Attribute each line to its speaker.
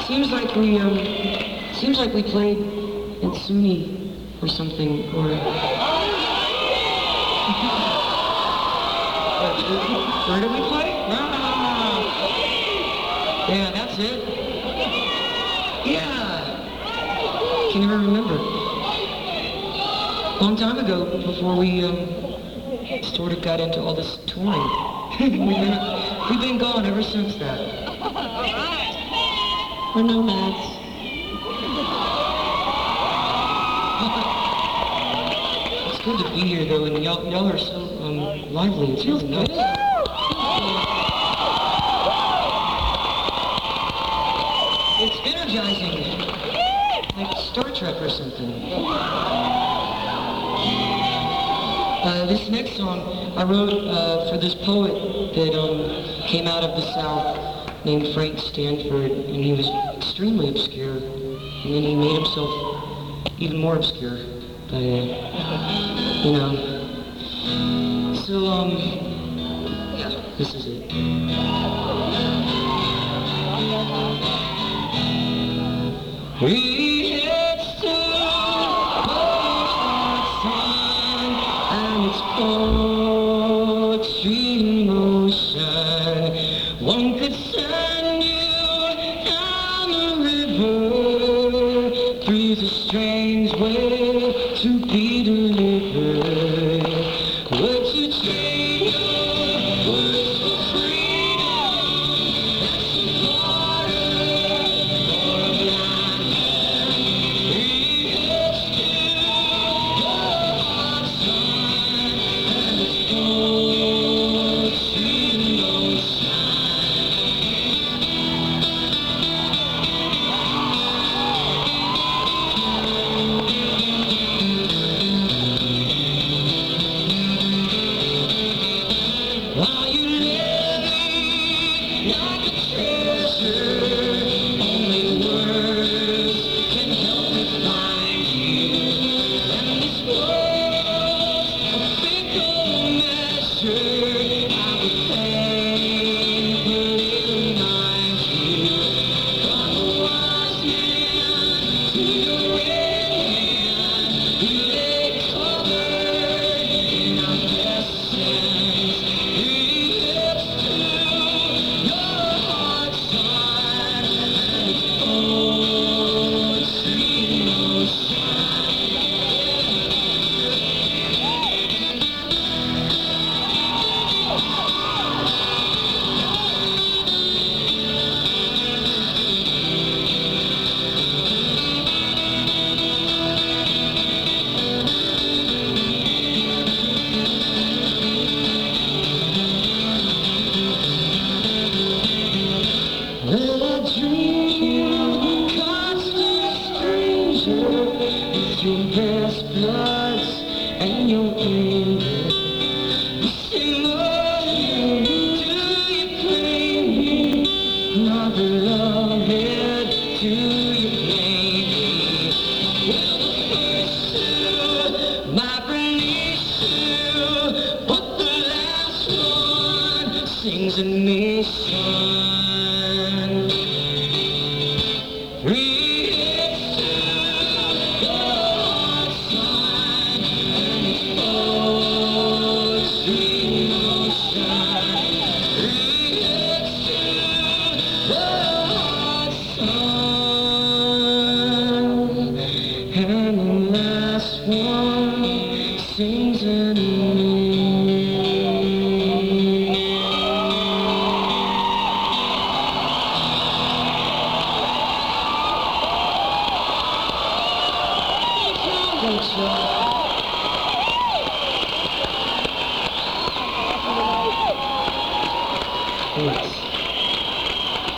Speaker 1: Seems like we played in SUNY or something, or... Where did we play? No. Yeah, that's it. Yeah. Can you ever remember? Long time ago, before we sort of got into all this touring. We've been gone ever since that.
Speaker 2: We're nomads.
Speaker 1: It's good to be here, though, and y'all are so lively. It's really nice. It's energizing, like Star Trek or something. This next song I wrote for this poet that came out of the South named Frank Stanford, and he was extremely obscure, and then he made himself even more obscure by, you know. So, yeah, this is it. We head to sun and its poetry in motion. One could send you down the river through the strange way to be delivered. Where to trade your words for freedom? That's a border for a blind man. We head to your heart, son, and its poetry in motion. Are you living like a treasure? Only words can help me find you. And this world's a fickle measure. I would painfully remind you. From the wise man to the red hand, we lay covered in our blessings. We head to your heart, son, and its poetry in motion. Well, I dream you constant stranger with your best bloods and your anger. You say, Lord, do you claim me? Not beloved, do you blame me? Well, the first two might release you, but the last one sings in me, son. We head to your heart, son, and its poetry in motion. We head to your heart, son, and the last one sings in me. Thank you.